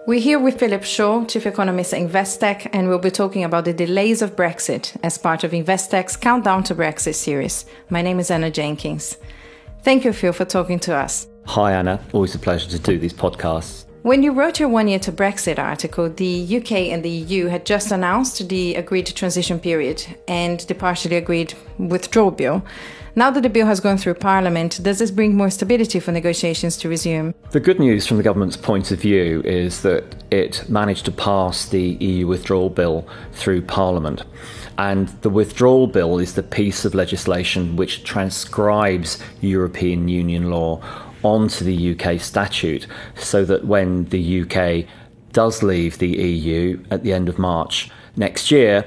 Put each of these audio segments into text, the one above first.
We're here with Philip Shaw, Chief Economist at Investec, and we'll be talking about the delays of Brexit as part of Investec's Countdown to Brexit series. My name is Anna Jenkins. Thank you, Phil, for talking to us. Hi, Anna. Always a pleasure to do these podcasts. When you wrote your 1 year to Brexit article, the UK and the EU had just announced the agreed transition period and the partially agreed withdrawal bill. Now that the bill has gone through Parliament, does this bring more stability for negotiations to resume? The good news from the government's point of view is that it managed to pass the EU withdrawal bill through Parliament. And the withdrawal bill is the piece of legislation which transcribes European Union law onto the UK statute, so that when the UK does leave the EU at the end of March next year,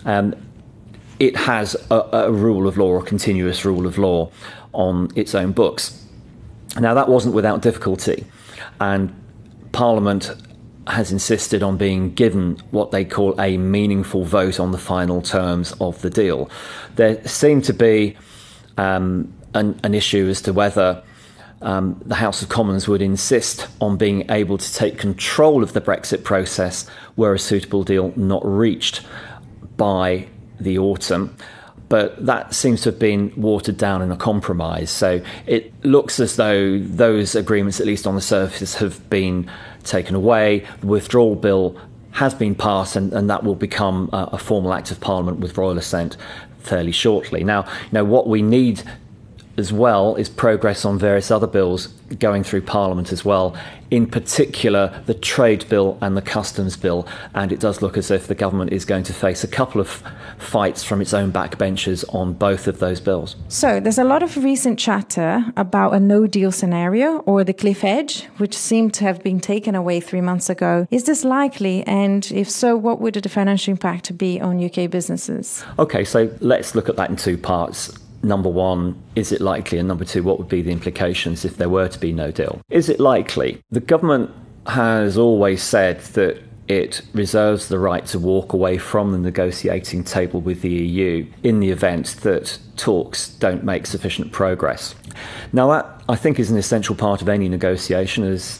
it has a rule of law, or a continuous rule of law, on its own books. Now, that wasn't without difficulty, and Parliament has insisted on being given what they call a meaningful vote on the final terms of the deal. There seemed to be an issue as to whether the House of Commons would insist on being able to take control of the Brexit process were a suitable deal not reached by the autumn, but that seems to have been watered down in a compromise. So it looks as though those agreements, at least on the surface, have been taken away. The withdrawal bill has been passed, and that will become a formal act of Parliament with royal assent fairly shortly. Now, what we need as well is progress on various other bills going through Parliament as well, in particular the trade bill and the customs bill, and it does look as if the government is going to face a couple of fights from its own backbenchers on both of those bills. So there's a lot of recent chatter about a no-deal scenario, or the cliff edge, which seemed to have been taken away 3 months ago. Is this likely? And if so, what would the financial impact be on UK businesses? Okay, so let's look at that in two parts. Number one, is it likely? And number two, what would be the implications if there were to be no deal? Is it likely? The government has always said that it reserves the right to walk away from the negotiating table with the EU in the event that talks don't make sufficient progress. Now, that, I think, is an essential part of any negotiation, as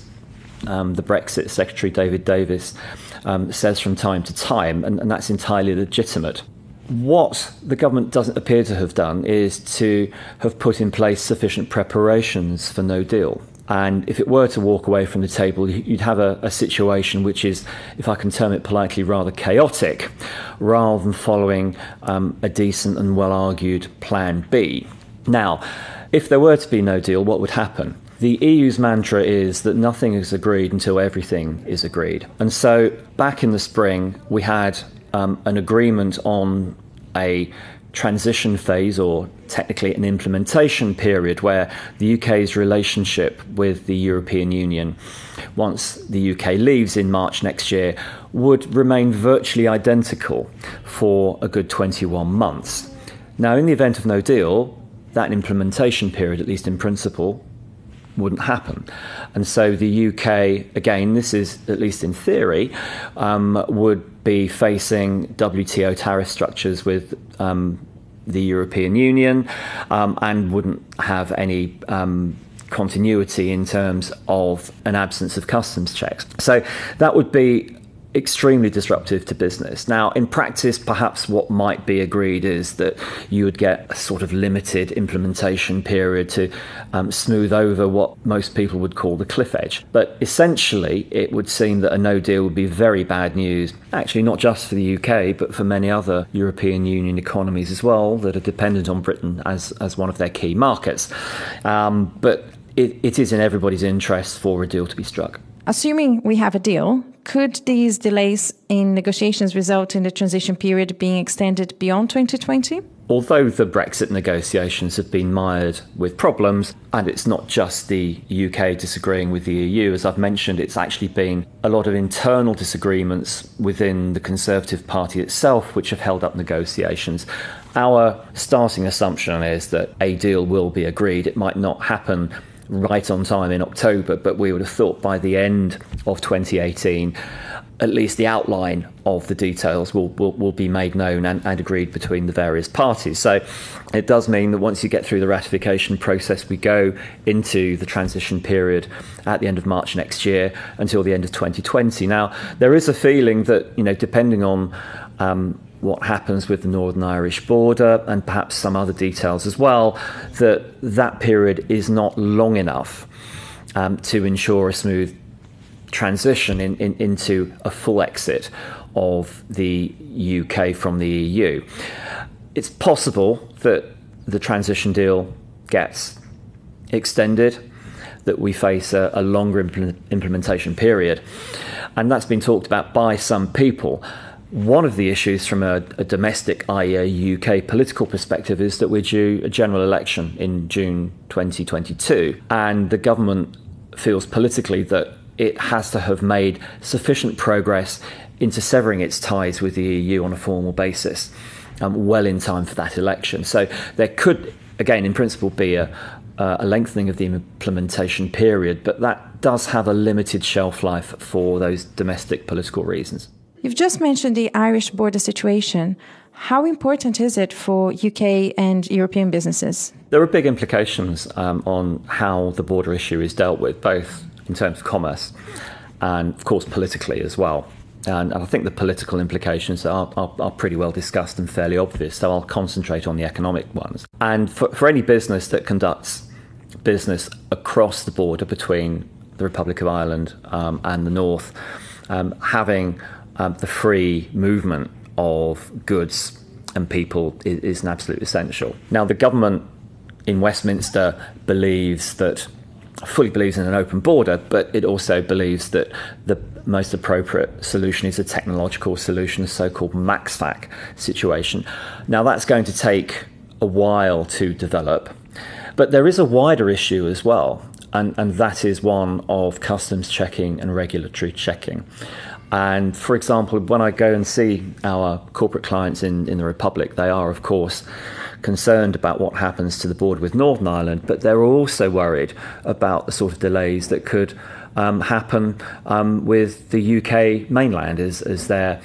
the Brexit Secretary David Davis says from time to time, and that's entirely legitimate. What the government doesn't appear to have done is to have put in place sufficient preparations for no deal. And if it were to walk away from the table, you'd have a situation which is, if I can term it politely, rather chaotic, rather than following a decent and well-argued plan B. Now, if there were to be no deal, what would happen? The EU's mantra is that nothing is agreed until everything is agreed. And so back in the spring, we had an agreement on a transition phase, or technically an implementation period, where the UK's relationship with the European Union, once the UK leaves in March next year, would remain virtually identical for a good 21 months. Now, in the event of no deal, that implementation period, at least in principle, wouldn't happen. And so the UK, again, this is at least in theory, would be facing WTO tariff structures with the European Union, and wouldn't have any continuity in terms of an absence of customs checks. So that would be extremely disruptive to business. Now, in practice, perhaps what might be agreed is that you would get a sort of limited implementation period to smooth over what most people would call the cliff edge. But essentially, it would seem that a no deal would be very bad news, actually not just for the UK, but for many other European Union economies as well that are dependent on Britain as one of their key markets. But it is in everybody's interest for a deal to be struck. Assuming we have a deal, could these delays in negotiations result in the transition period being extended beyond 2020? Although the Brexit negotiations have been mired with problems, and it's not just the UK disagreeing with the EU, as I've mentioned, it's actually been a lot of internal disagreements within the Conservative Party itself which have held up negotiations. Our starting assumption is that a deal will be agreed. It might not happen right on time in October, but we would have thought by the end of 2018 at least the outline of the details will be made known and agreed between the various parties. So it does mean that once you get through the ratification process, we go into the transition period at the end of March next year until the end of 2020. Now, there is a feeling that, depending on what happens with the Northern Irish border and perhaps some other details as well, that period is not long enough to ensure a smooth transition into a full exit of the UK from the EU. It's possible that the transition deal gets extended, that we face a longer implementation period, and that's been talked about by some people. One of the issues from a domestic, i.e. a UK political perspective, is that we're due a general election in June 2022, and the government feels politically that it has to have made sufficient progress into severing its ties with the EU on a formal basis well in time for that election. So there could, again, in principle, be a lengthening of the implementation period, but that does have a limited shelf life for those domestic political reasons. You've just mentioned the Irish border situation. How important is it for UK and European businesses? There are big implications on how the border issue is dealt with, both in terms of commerce and, of course, politically as well. And I think the political implications are pretty well discussed and fairly obvious, so I'll concentrate on the economic ones. And for any business that conducts business across the border between the Republic of Ireland and the North, having the free movement of goods and people is an absolute essential. Now, the government in Westminster fully believes in an open border, but it also believes that the most appropriate solution is a technological solution, a so-called MAXFAC situation. Now, that's going to take a while to develop, but there is a wider issue as well, and that is one of customs checking and regulatory checking. And for example, when I go and see our corporate clients in the Republic, they are, of course, concerned about what happens to the border with Northern Ireland, but they're also worried about the sort of delays that could happen with the UK mainland as their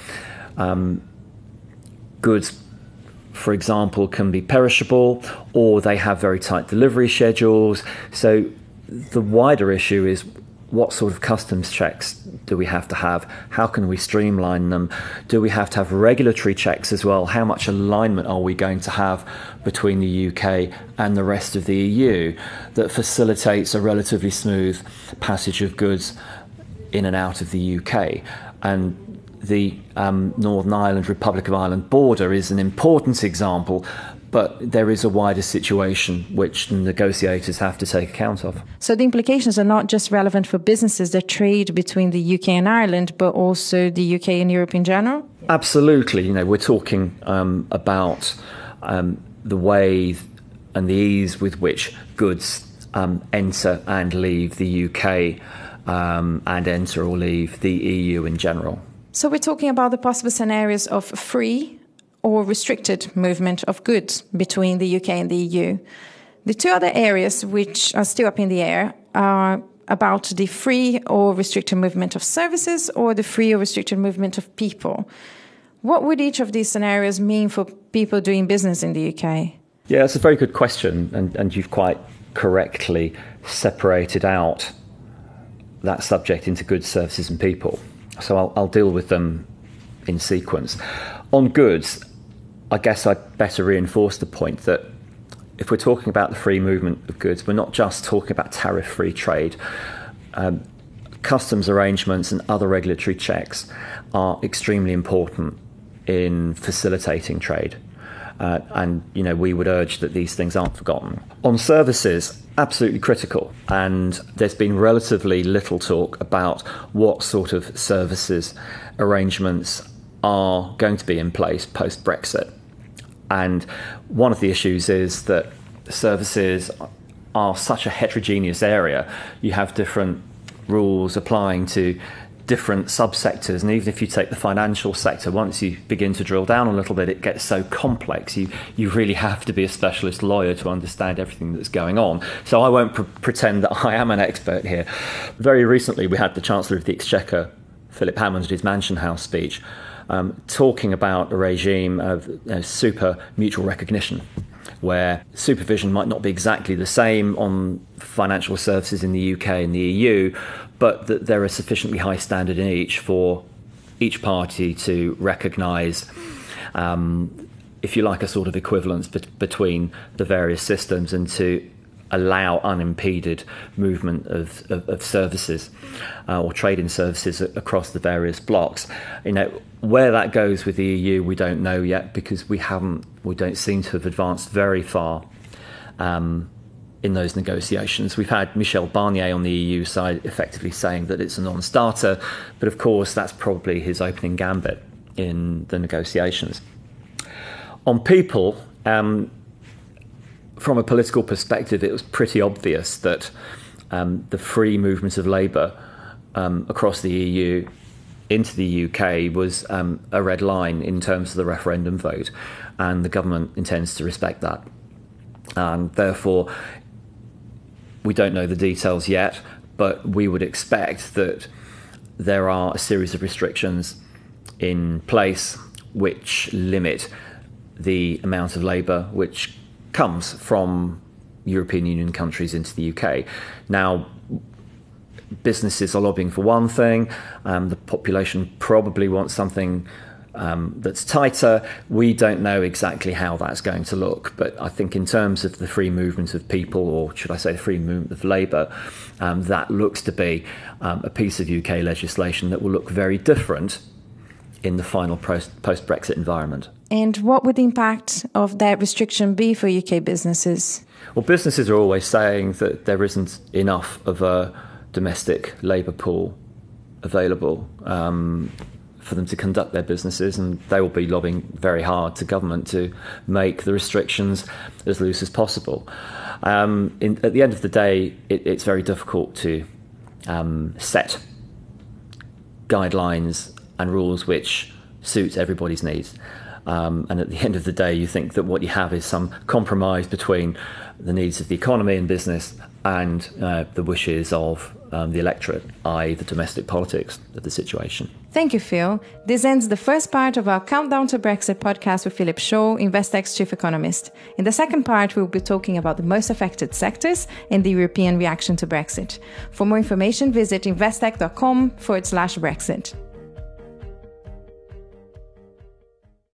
goods, for example, can be perishable, or they have very tight delivery schedules. So the wider issue is, what sort of customs checks do we have to have? How can we streamline them? Do we have to have regulatory checks as well? How much alignment are we going to have between the UK and the rest of the EU that facilitates a relatively smooth passage of goods in and out of the UK? And the Northern Ireland, Republic of Ireland border is an important example, but there is a wider situation which negotiators have to take account of. So the implications are not just relevant for businesses that trade between the UK and Ireland, but also the UK and Europe in general? Absolutely. We're talking about the way and the ease with which goods enter and leave the UK and enter or leave the EU in general. So we're talking about the possible scenarios of free or restricted movement of goods between the UK and the EU. The two other areas which are still up in the air are about the free or restricted movement of services or the free or restricted movement of people. What would each of these scenarios mean for people doing business in the UK? Yeah, it's a very good question, and you've quite correctly separated out that subject into goods, services and people. So I'll deal with them in sequence. On goods, I guess I'd better reinforce the point that if we're talking about the free movement of goods, we're not just talking about tariff-free trade. Customs arrangements and other regulatory checks are extremely important in facilitating trade. And we would urge that these things aren't forgotten. On services, absolutely critical. And there's been relatively little talk about what sort of services arrangements are going to be in place post-Brexit. And one of the issues is that services are such a heterogeneous area. You have different rules applying to different subsectors, and even if you take the financial sector, once you begin to drill down a little bit, it gets so complex. You really have to be a specialist lawyer to understand everything that's going on. So I won't pretend that I am an expert here. Very recently, we had the Chancellor of the Exchequer Philip Hammond at his Mansion House speech, talking about a regime of super mutual recognition, where supervision might not be exactly the same on financial services in the UK and the EU, but that there is sufficiently high standard in each for each party to recognise, if you like, a sort of equivalence between the various systems, and to allow unimpeded movement of services or trade in services across the various blocks. Where that goes with the EU, we don't know yet, because we don't seem to have advanced very far in those negotiations. We've had Michel Barnier on the EU side effectively saying that it's a non-starter, but of course that's probably his opening gambit in the negotiations. On people, from a political perspective, it was pretty obvious that the free movement of labour across the EU into the UK was a red line in terms of the referendum vote, and the government intends to respect that. And therefore, we don't know the details yet, but we would expect that there are a series of restrictions in place which limit the amount of labour which comes from European Union countries into the UK. Now, businesses are lobbying for one thing, the population probably wants something that's tighter. We don't know exactly how that's going to look, but I think in terms of the free movement of people, or should I say the free movement of labour, that looks to be a piece of UK legislation that will look very different in the final post-Brexit environment. And what would the impact of that restriction be for UK businesses? Well, businesses are always saying that there isn't enough of a domestic labour pool available for them to conduct their businesses, and they will be lobbying very hard to government to make the restrictions as loose as possible. At the end of the day, it's very difficult to set guidelines and rules which suit everybody's needs. And at the end of the day, you think that what you have is some compromise between the needs of the economy and business and the wishes of the electorate, i.e. the domestic politics of the situation. Thank you, Phil. This ends the first part of our Countdown to Brexit podcast with Philip Shaw, Investec's chief economist. In the second part, we'll be talking about the most affected sectors and the European reaction to Brexit. For more information, visit investec.com/Brexit.